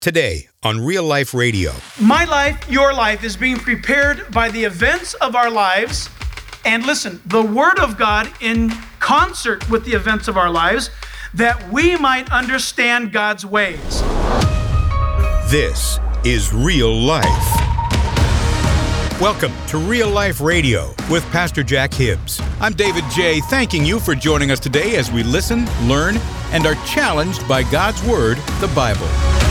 Today on Real Life Radio. My life, your life, is being prepared by the events of our lives. And listen, the Word of God in concert with the events of our lives, that we might understand God's ways. This is Real Life. Welcome to Real Life Radio with Pastor Jack Hibbs. I'm David J., thanking you for joining us today as we listen, learn, and are challenged by God's Word, the Bible.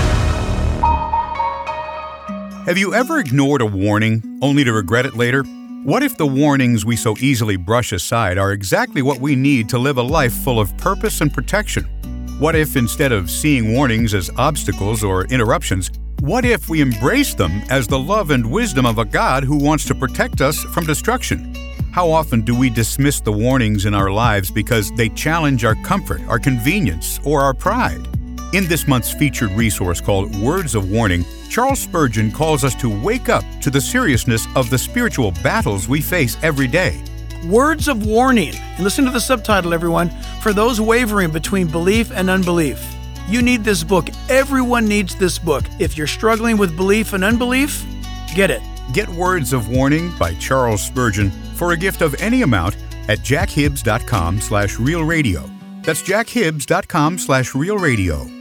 Have you ever ignored a warning only to regret it later? What if the warnings we so easily brush aside are exactly what we need to live a life full of purpose and protection? What if instead of seeing warnings as obstacles or interruptions, what if we embrace them as the love and wisdom of a God who wants to protect us from destruction? How often do we dismiss the warnings in our lives because they challenge our comfort, our convenience, or our pride? In this month's featured resource called Words of Warning, Charles Spurgeon calls us to wake up to the seriousness of the spiritual battles we face every day. Words of warning. And listen to the subtitle, everyone. For those wavering between belief and unbelief. You need this book. Everyone needs this book. If you're struggling with belief and unbelief, get it. Get Words of Warning by Charles Spurgeon for a gift of any amount at jackhibbs.com/realradio. That's jackhibbs.com/realradio.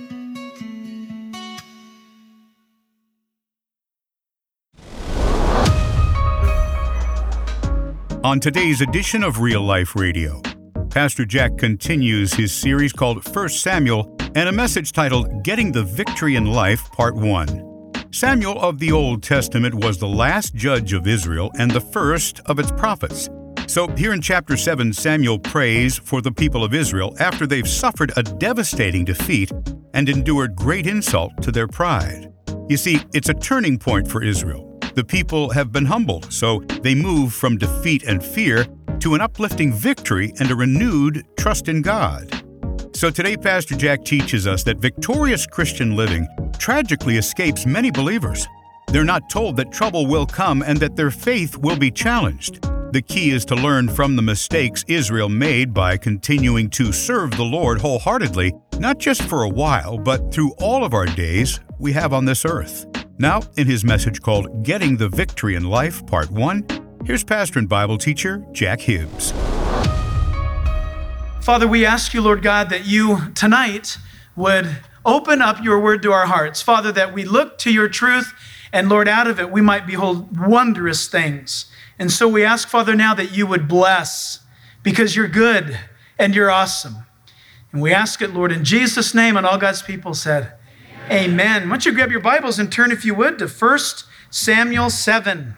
On today's edition of Real Life Radio, Pastor Jack continues his series called 1 Samuel and a message titled Getting the Victory in Life, Part 1. Samuel of the Old Testament was the last judge of Israel and the first of its prophets. So here in chapter 7, Samuel prays for the people of Israel after they've suffered a devastating defeat and endured great insult to their pride. You see, it's a turning point for Israel. The people have been humbled, so they move from defeat and fear to an uplifting victory and a renewed trust in God. So today, Pastor Jack teaches us that victorious Christian living tragically escapes many believers. They're not told that trouble will come and that their faith will be challenged. The key is to learn from the mistakes Israel made by continuing to serve the Lord wholeheartedly, not just for a while, but through all of our days we have on this earth. Now, in his message called Getting the Victory in Life, Part 1, here's pastor and Bible teacher Jack Hibbs. Father, we ask you, Lord God, that you tonight would open up your word to our hearts. Father, that we look to your truth, and Lord, out of it we might behold wondrous things. And so we ask, Father, now that you would bless, because you're good and you're awesome. And we ask it, Lord, in Jesus' name, and all God's people said, Amen. Why don't you grab your Bibles and turn, if you would, to 1 Samuel 7.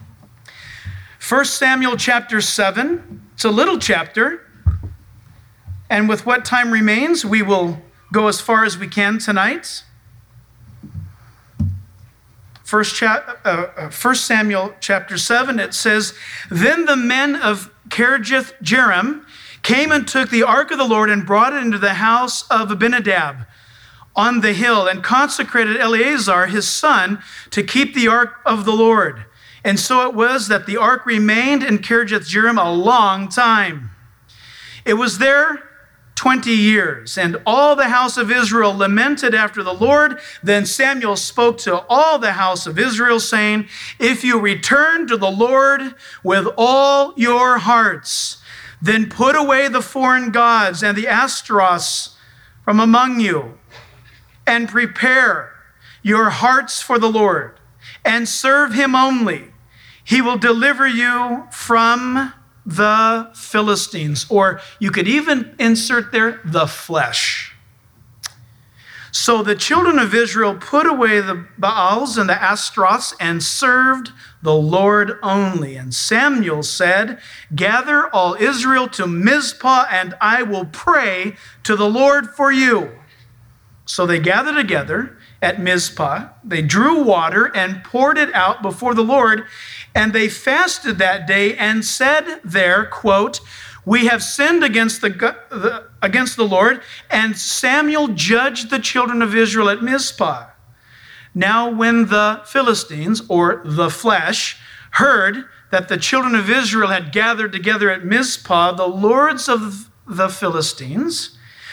1 Samuel chapter 7. It's a little chapter. And with what time remains, we will go as far as we can tonight. 1 Samuel chapter 7, it says, Then the men of Kirjath Jearim came and took the ark of the Lord and brought it into the house of Abinadab on the hill, and consecrated Eleazar his son to keep the ark of the Lord. And so it was that the ark remained in Kirjath Jearim a long time. It was there 20 years, and all the house of Israel lamented after the Lord. Then Samuel spoke to all the house of Israel, saying, If you return to the Lord with all your hearts, then put away the foreign gods and the Ashtaroths from among you, and prepare your hearts for the Lord, and serve him only. He will deliver you from the Philistines. Or you could even insert there, the flesh. So the children of Israel put away the Baals and the Ashtaroths and served the Lord only. And Samuel said, Gather all Israel to Mizpah, and I will pray to the Lord for you. So they gathered together at Mizpah. They drew water and poured it out before the Lord. And they fasted that day and said there, quote, We have sinned against the Lord. And Samuel judged the children of Israel at Mizpah. Now when the Philistines, or the flesh, heard that the children of Israel had gathered together at Mizpah, the lords of the Philistines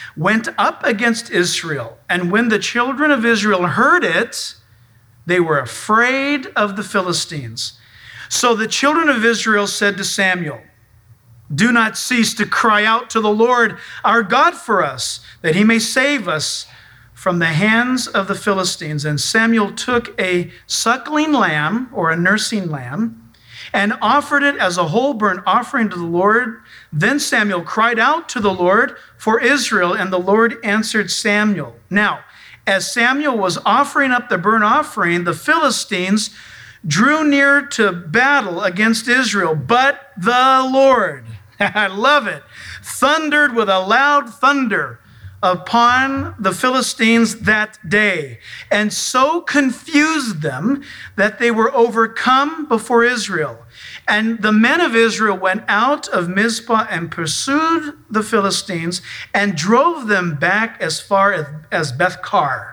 went up against Israel. And when the children of Israel heard it, they were afraid of the Philistines. So the children of Israel said to Samuel, "Do not cease to cry out to the Lord our God for us, that he may save us from the hands of the Philistines." And Samuel took a suckling lamb, or a nursing lamb, and offered it as a whole burnt offering to the Lord. Then Samuel cried out to the Lord for Israel, and the Lord answered Samuel. Now, as Samuel was offering up the burnt offering, the Philistines drew near to battle against Israel, but the Lord, I love it, thundered with a loud thunder upon the Philistines that day, and so confused them that they were overcome before Israel. And the men of Israel went out of Mizpah and pursued the Philistines and drove them back as far as Beth-kar.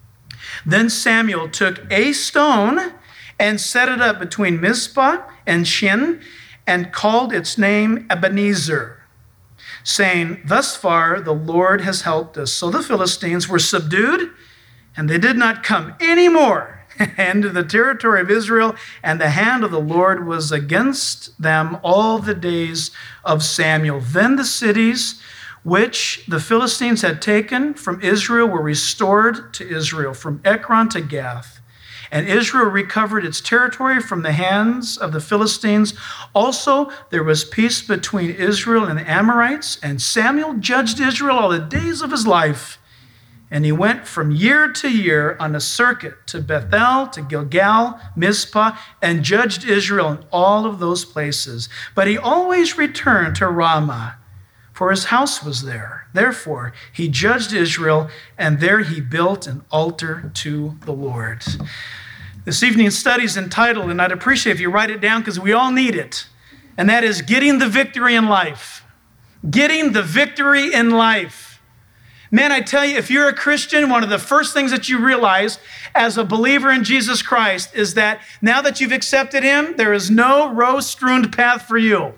Then Samuel took a stone and set it up between Mizpah and Shin and called its name Ebenezer, saying, "Thus far the Lord has helped us." So the Philistines were subdued, and they did not come any more into the territory of Israel, and the hand of the Lord was against them all the days of Samuel. Then the cities which the Philistines had taken from Israel were restored to Israel, from Ekron to Gath. And Israel recovered its territory from the hands of the Philistines. Also, there was peace between Israel and the Amorites, and Samuel judged Israel all the days of his life. And he went from year to year on a circuit to Bethel, to Gilgal, Mizpah, and judged Israel in all of those places. But he always returned to Ramah, for his house was there. Therefore, he judged Israel, and there he built an altar to the Lord. This evening's study is entitled, and I'd appreciate if you write it down because we all need it, and that is Getting the Victory in Life. Getting the victory in life. Man, I tell you, if you're a Christian, one of the first things that you realize as a believer in Jesus Christ is that now that you've accepted him, there is no rose-strewn path for you.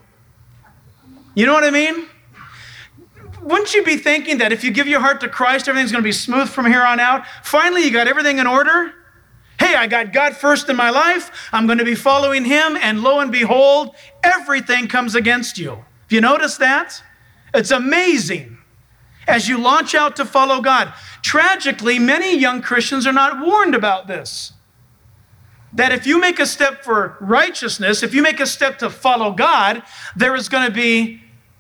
You know what I mean? Wouldn't you be thinking that if you give your heart to Christ, everything's going to be smooth from here on out? Finally, you got everything in order? Hey, I got God first in my life. I'm going to be following him. And lo and behold, everything comes against you. Have you noticed that? It's amazing as you launch out to follow God. Tragically, many young Christians are not warned about this. That if you make a step for righteousness, if you make a step to follow God, there is going to be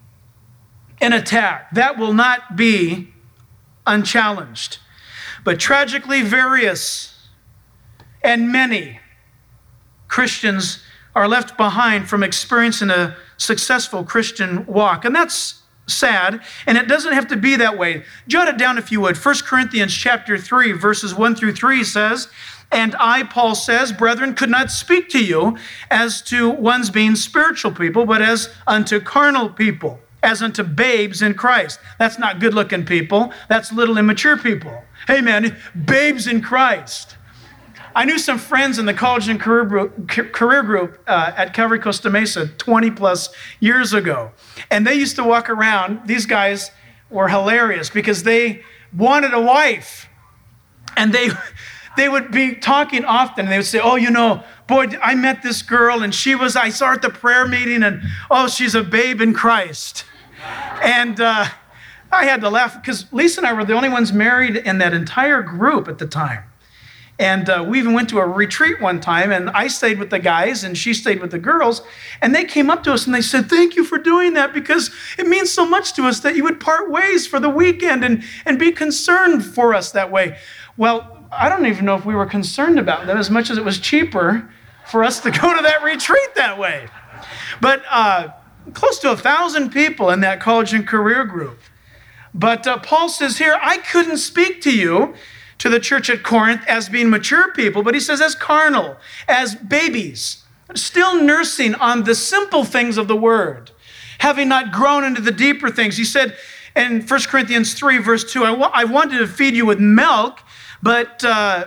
an attack. That will not be unchallenged. But tragically, various and many Christians are left behind from experiencing a successful Christian walk. And that's sad, and it doesn't have to be that way. Jot it down if you would. 1 Corinthians chapter 3, verses 1 through 3 says, "And I," Paul says, "brethren, could not speak to you as to ones being spiritual people, but as unto carnal people, as unto babes in Christ." That's not good-looking people. That's little immature people. Hey, man, babes in Christ. I knew some friends in the college and career group at Calvary Costa Mesa 20 plus years ago. And they used to walk around. These guys were hilarious because they wanted a wife. And they would be talking often. They would say, "Oh, you know, boy, I met this girl and I saw her at the prayer meeting and, oh, she's a babe in Christ." And I had to laugh because Lisa and I were the only ones married in that entire group at the time. And we even went to a retreat one time, and I stayed with the guys, and she stayed with the girls. And they came up to us, and they said, "Thank you for doing that, because it means so much to us that you would part ways for the weekend and be concerned for us that way." Well, I don't even know if we were concerned about them as much as it was cheaper for us to go to that retreat that way. But close to 1,000 people in that college and career group. But Paul says here, "I couldn't speak to you," to the church at Corinth, "as being mature people," but he says as carnal, as babies, still nursing on the simple things of the word, having not grown into the deeper things. He said in 1 Corinthians 3, verse 2, I wanted to feed you with milk, but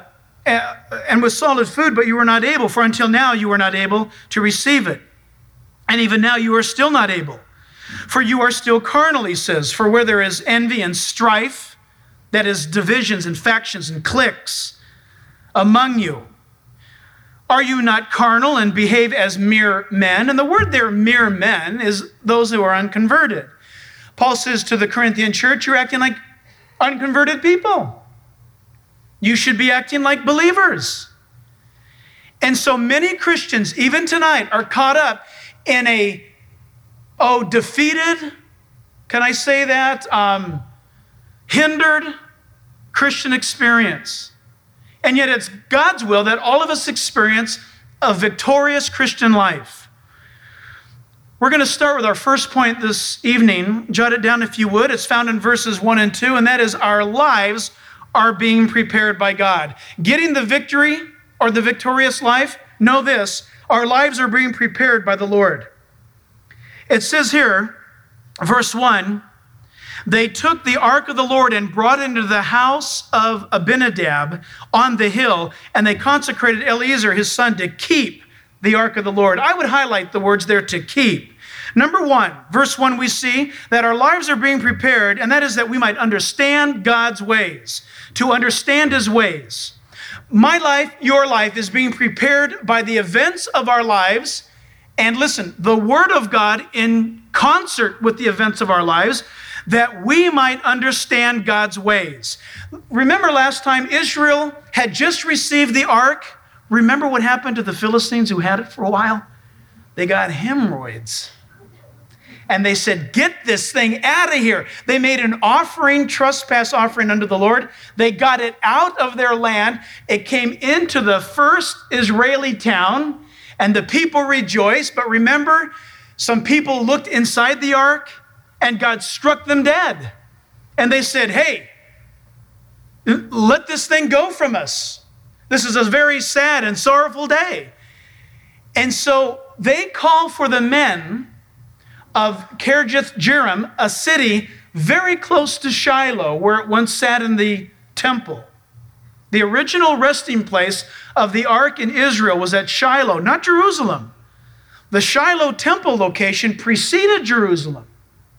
and with solid food, but you were not able, for until now you were not able to receive it. And even now you are still not able. For you are still carnal, he says, for where there is envy and strife, that is divisions and factions and cliques among you, are you not carnal and behave as mere men? And the word there, mere men, is those who are unconverted. Paul says to the Corinthian church, you're acting like unconverted people. You should be acting like believers. And so many Christians, even tonight, are caught up in a, defeated, can I say that? Hindered Christian experience. And yet it's God's will that all of us experience a victorious Christian life. We're going to start with our first point this evening. Jot it down if you would. It's found in verses 1 and 2, and that is our lives are being prepared by God. Getting the victory or the victorious life, know this, our lives are being prepared by the Lord. It says here, verse 1, they took the ark of the Lord and brought it into the house of Abinadab on the hill, and they consecrated Eleazar, his son, to keep the ark of the Lord. I would highlight the words there, to keep. Number 1, verse 1, we see that our lives are being prepared, and that is that we might understand God's ways, to understand his ways. My life, your life, is being prepared by the events of our lives, and listen, the Word of God in concert with the events of our lives, that we might understand God's ways. Remember last time Israel had just received the ark? Remember what happened to the Philistines who had it for a while? They got hemorrhoids. And they said, get this thing out of here. They made an offering, trespass offering unto the Lord. They got it out of their land. It came into the first Israeli town, and the people rejoiced. But remember, some people looked inside the ark, and God struck them dead. And they said, hey, let this thing go from us. This is a very sad and sorrowful day. And so they call for the men of Kirjath Jearim, a city very close to Shiloh, where it once sat in the temple. The original resting place of the ark in Israel was at Shiloh, not Jerusalem. The Shiloh temple location preceded Jerusalem.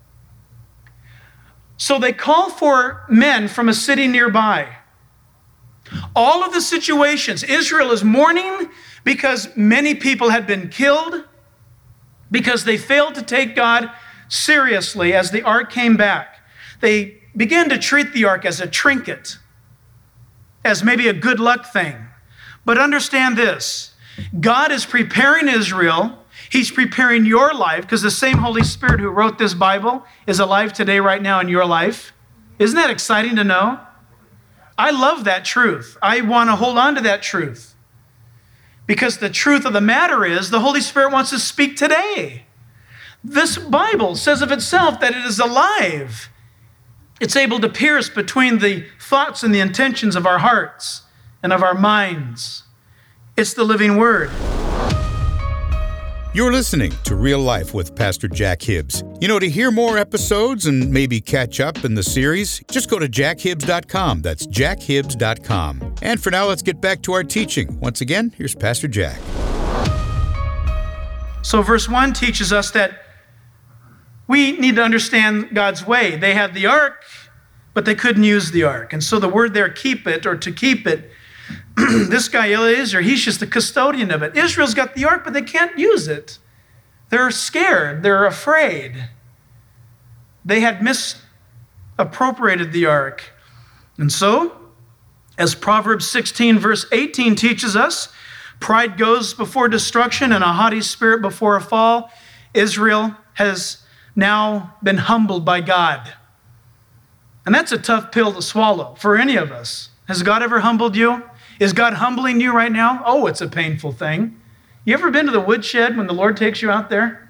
So they call for men from a city nearby. All of the situations, Israel is mourning because many people had been killed, because they failed to take God seriously as the ark came back. They began to treat the ark as a trinket, as maybe a good luck thing. But understand this, God is preparing Israel. He's preparing your life, because the same Holy Spirit who wrote this Bible is alive today, right now in your life. Isn't that exciting to know? I love that truth. I want to hold on to that truth. Because the truth of the matter is, the Holy Spirit wants to speak today. This Bible says of itself that it is alive. It's able to pierce between the thoughts and the intentions of our hearts and of our minds. It's the living Word. You're listening to Real Life with Pastor Jack Hibbs. You know, to hear more episodes and maybe catch up in the series, just go to jackhibbs.com. That's jackhibbs.com. And for now, let's get back to our teaching. Once again, here's Pastor Jack. So verse 1 teaches us that we need to understand God's way. They had the ark, but they couldn't use the ark. And so the word there, keep it, or to keep it, this guy Eleazar, he's just the custodian of it. Israel's got the ark, but they can't use it. They're scared. They're afraid. They had misappropriated the ark. And so, as Proverbs 16 verse 18 teaches us, pride goes before destruction and a haughty spirit before a fall. Israel has now been humbled by God. And that's a tough pill to swallow for any of us. Has God ever humbled you? Is God humbling you right now? Oh, it's a painful thing. You ever been to the woodshed when the Lord takes you out there?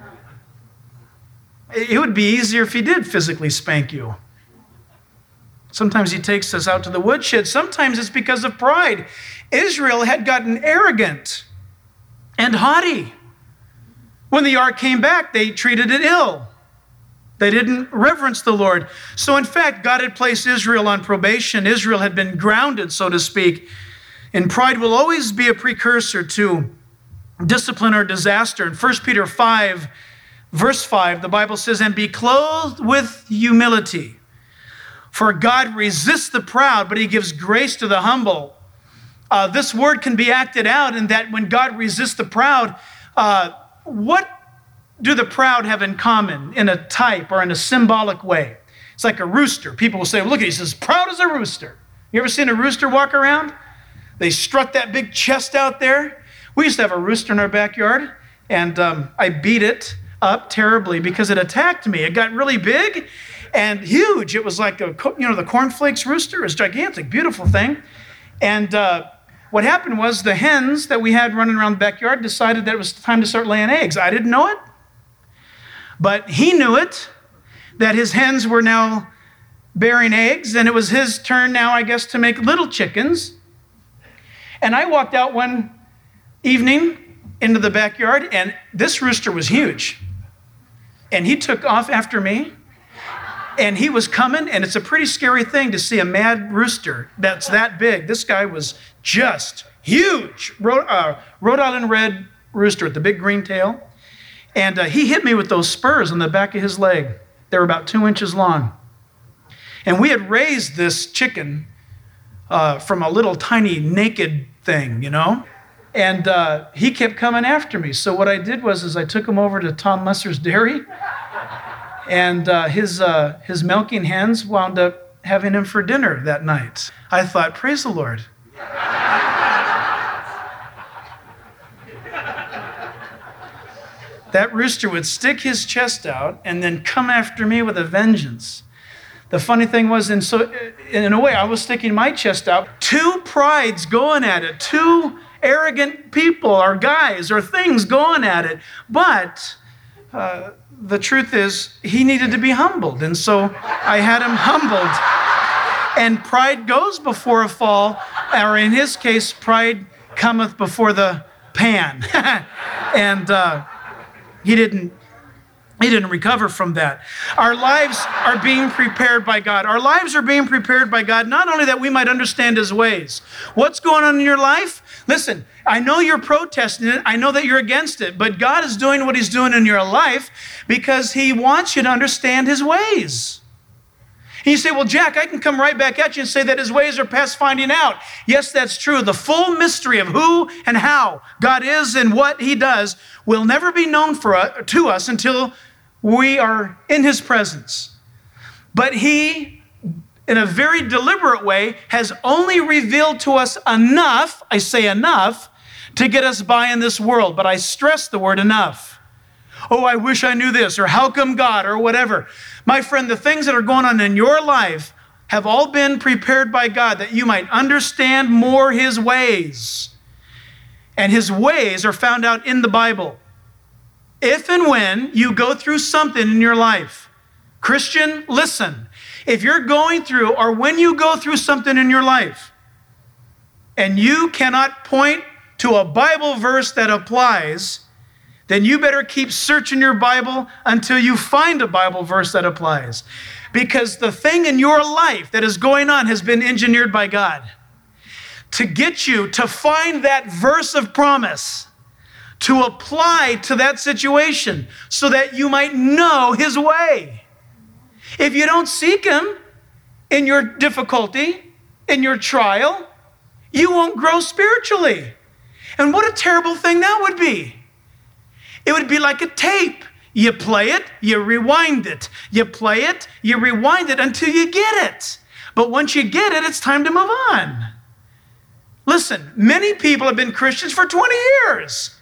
It would be easier if he did physically spank you. Sometimes he takes us out to the woodshed. Sometimes it's because of pride. Israel had gotten arrogant and haughty. When the ark came back, they treated it ill. They didn't reverence the Lord. So in fact, God had placed Israel on probation. Israel had been grounded, so to speak. And pride will always be a precursor to discipline or disaster. In 1 Peter 5, Verse 5, the Bible says, and be clothed with humility. For God resists the proud, but he gives grace to the humble. This word can be acted out in that when God resists the proud, what do the proud have in common in a type or in a symbolic way? It's like a rooster. People will say, look at, he says, proud as a rooster. You ever seen a rooster walk around? They strut that big chest out there. We used to have a rooster in our backyard, and I beat it up terribly because it attacked me. It got really big and huge. It was like the cornflakes rooster. It was gigantic, beautiful thing. And what happened was the hens that we had running around the backyard decided that it was time to start laying eggs. I didn't know it, but he knew it, that his hens were now bearing eggs, and it was his turn now, I guess, to make little chickens. And I walked out one evening into the backyard, and this rooster was huge. And he took off after me, and he was coming, and it's a pretty scary thing to see a mad rooster that's that big. This guy was just huge. Rhode Island red rooster with the big green tail. And he hit me with those spurs on the back of his leg. They were about 2 inches long. And we had raised this chicken from a little tiny naked thing, And he kept coming after me. So what I did was I took him over to Tom Lesser's dairy, and his milking hens wound up having him for dinner that night. I thought, praise the Lord. That rooster would stick his chest out and then come after me with a vengeance. The funny thing was, in a way, I was sticking my chest out. Two prides going at it, two arrogant people or guys or things going at it. But the truth is, he needed to be humbled. And so I had him humbled. And pride goes before a fall, or in his case, pride cometh before the pan. And he didn't recover from that. Our lives are being prepared by God. Our lives are being prepared by God, not only that we might understand his ways. What's going on in your life? Listen, I know you're protesting it. I know that you're against it. But God is doing what he's doing in your life because he wants you to understand his ways. And you say, well, Jack, I can come right back at you and say that his ways are past finding out. Yes, that's true. The full mystery of who and how God is and what he does will never be known to us until we are in his presence. But he, in a very deliberate way, has only revealed to us enough, I say enough, to get us by in this world. But I stress the word enough. Oh, I wish I knew this, or how come God, or whatever. My friend, the things that are going on in your life have all been prepared by God that you might understand more his ways. And his ways are found out in the Bible. If and when you go through something in your life, Christian, listen. If you're going through, or when you go through something in your life, and you cannot point to a Bible verse that applies, then you better keep searching your Bible until you find a Bible verse that applies. Because the thing in your life that is going on has been engineered by God to get you to find that verse of promise, to apply to that situation so that you might know his way. If you don't seek him in your difficulty, in your trial, you won't grow spiritually. And what a terrible thing that would be. It would be like a tape. You play it, you rewind it. You play it, you rewind it until you get it. But once you get it, it's time to move on. Listen, many people have been Christians for 20 years,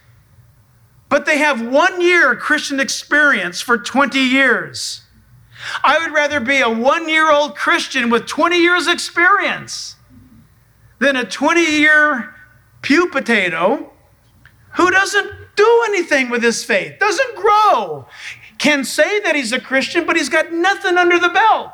but they have 1 year Christian experience for 20 years. I would rather be a 1-year-old Christian with 20 years experience than a 20-year pew potato who doesn't do anything with his faith, doesn't grow, can say that he's a Christian, but he's got nothing under the belt.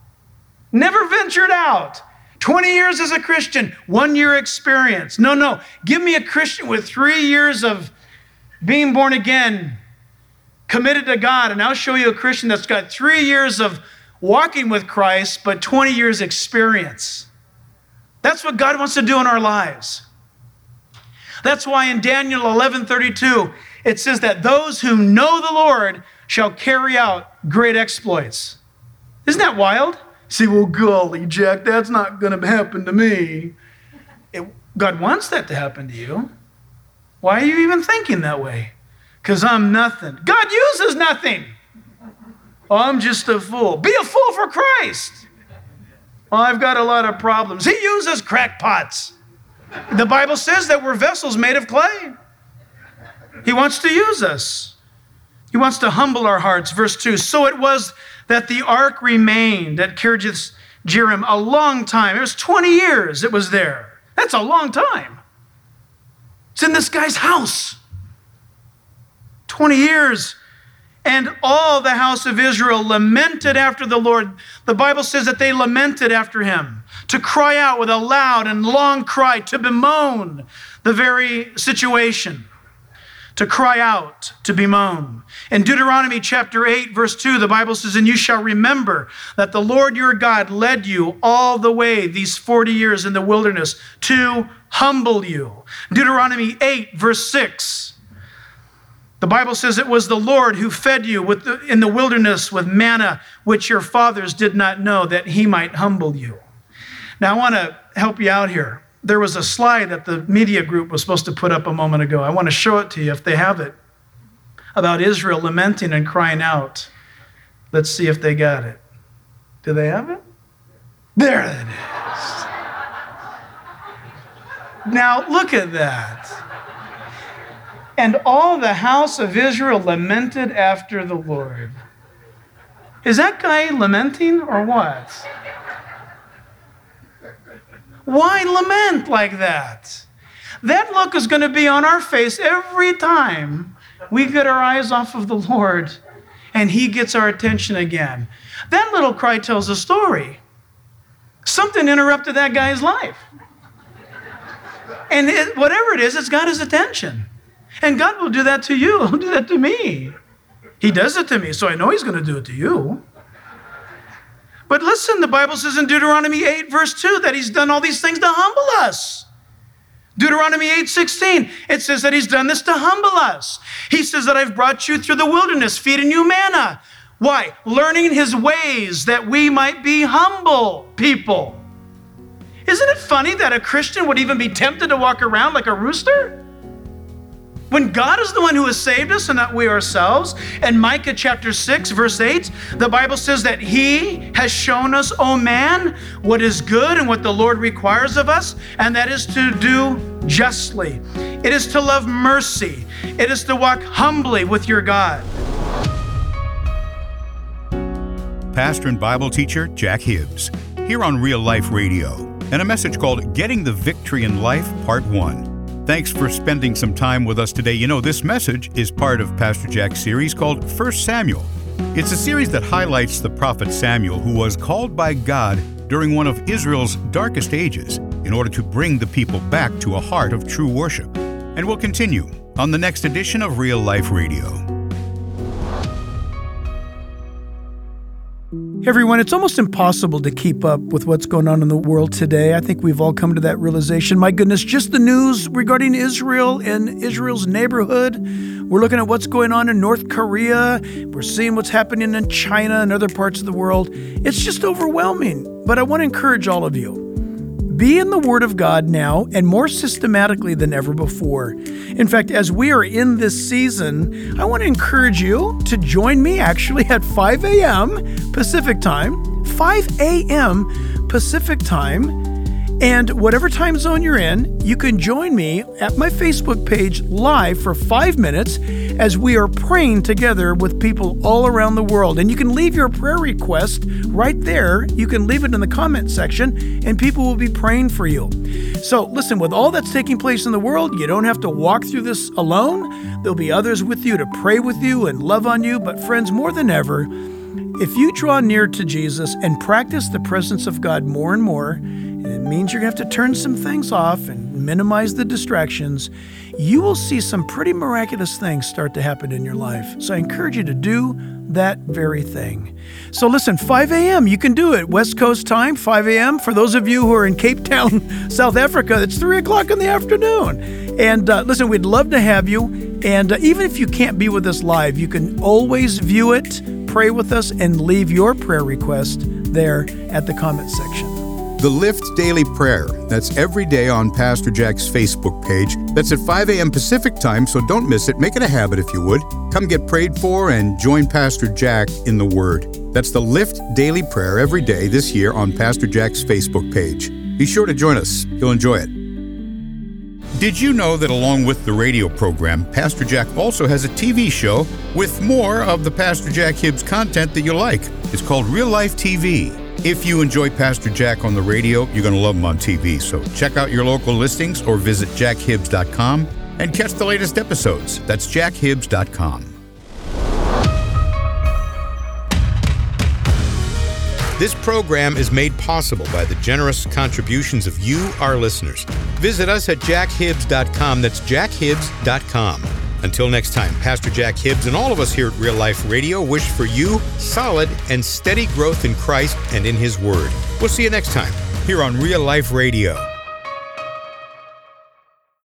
Never ventured out. 20 years as a Christian, 1 year experience. No. Give me a Christian with 3 years of being born again, committed to God, and I'll show you a Christian that's got 3 years of walking with Christ, but 20 years experience. That's what God wants to do in our lives. That's why in Daniel 11:32, it says that those who know the Lord shall carry out great exploits. Isn't that wild? You say, well, golly, Jack, that's not going to happen to me. God wants that to happen to you. Why are you even thinking that way? Because I'm nothing. God uses nothing. Oh, I'm just a fool. Be a fool for Christ. Well, I've got a lot of problems. He uses crackpots. The Bible says that we're vessels made of clay. He wants to use us. He wants to humble our hearts. Verse 2, so it was that the ark remained at Kirjath Jearim a long time. It was 20 years it was there. That's a long time. It's in this guy's house. 20 years. And all the house of Israel lamented after the Lord. The Bible says that they lamented after him, to cry out with a loud and long cry, to bemoan the very situation, to cry out, to bemoan. In Deuteronomy chapter 8, verse 2, the Bible says, and you shall remember that the Lord your God led you all the way these 40 years in the wilderness to humble you. Deuteronomy 8, verse 6. The Bible says it was the Lord who fed you in the wilderness with manna, which your fathers did not know, that he might humble you. Now, I want to help you out here. There was a slide that the media group was supposed to put up a moment ago. I want to show it to you if they have it, about Israel lamenting and crying out. Let's see if they got it. Do they have it? There it is. Now, look at that. And all the house of Israel lamented after the Lord. Is that guy lamenting or what? Why lament like that? That look is going to be on our face every time we get our eyes off of the Lord and he gets our attention again. That little cry tells a story. Something interrupted that guy's life. And whatever it is, it's got his attention. And God will do that to you. He'll do that to me. He does it to me, so I know he's going to do it to you. But listen, the Bible says in Deuteronomy 8, verse 2, that he's done all these things to humble us. Deuteronomy 8:16, it says that he's done this to humble us. He says that I've brought you through the wilderness, feeding you manna. Why? Learning his ways that we might be humble people. Isn't it funny that a Christian would even be tempted to walk around like a rooster? When God is the one who has saved us and not we ourselves. And Micah chapter 6, verse 8, the Bible says that he has shown us, O man, what is good and what the Lord requires of us, and that is to do justly. It is to love mercy. It is to walk humbly with your God. Pastor and Bible teacher Jack Hibbs, here on Real Life Radio, and a message called Getting the Victory in Life, Part 1. Thanks for spending some time with us today. You know, this message is part of Pastor Jack's series called 1 Samuel. It's a series that highlights the prophet Samuel, who was called by God during one of Israel's darkest ages in order to bring the people back to a heart of true worship. And we'll continue on the next edition of Real Life Radio. Hey everyone, it's almost impossible to keep up with what's going on in the world today. I think we've all come to that realization. My goodness, just the news regarding Israel and Israel's neighborhood. We're looking at what's going on in North Korea. We're seeing what's happening in China and other parts of the world. It's just overwhelming. But I want to encourage all of you. Be in the Word of God now and more systematically than ever before. In fact, as we are in this season, I want to encourage you to join me actually at 5 a.m. Pacific time, 5 a.m. Pacific time. And whatever time zone you're in, you can join me at my Facebook page live for 5 minutes as we are praying together with people all around the world. And you can leave your prayer request right there. You can leave it in the comment section and people will be praying for you. So listen, with all that's taking place in the world, you don't have to walk through this alone. There'll be others with you to pray with you and love on you. But friends, more than ever, if you draw near to Jesus and practice the presence of God more and more, it means you're going to have to turn some things off and minimize the distractions. You will see some pretty miraculous things start to happen in your life. So I encourage you to do that very thing. So listen, 5 a.m., you can do it. West Coast time, 5 a.m. For those of you who are in Cape Town, South Africa, it's 3 o'clock in the afternoon. And listen, we'd love to have you. And even if you can't be with us live, you can always view it, pray with us, and leave your prayer request there at the comment section. The Lift Daily Prayer. That's every day on Pastor Jack's Facebook page. That's at 5 a.m. Pacific time, so don't miss it. Make it a habit if you would. Come get prayed for and join Pastor Jack in the Word. That's the Lift Daily Prayer every day this year on Pastor Jack's Facebook page. Be sure to join us. You'll enjoy it. Did you know that along with the radio program, Pastor Jack also has a TV show with more of the Pastor Jack Hibbs content that you like? It's called Real Life TV. If you enjoy Pastor Jack on the radio, you're going to love him on TV. So check out your local listings or visit jackhibbs.com and catch the latest episodes. That's jackhibbs.com. This program is made possible by the generous contributions of you, our listeners. Visit us at jackhibbs.com. That's jackhibbs.com. Until next time, Pastor Jack Hibbs and all of us here at Real Life Radio wish for you solid and steady growth in Christ and in His Word. We'll see you next time here on Real Life Radio.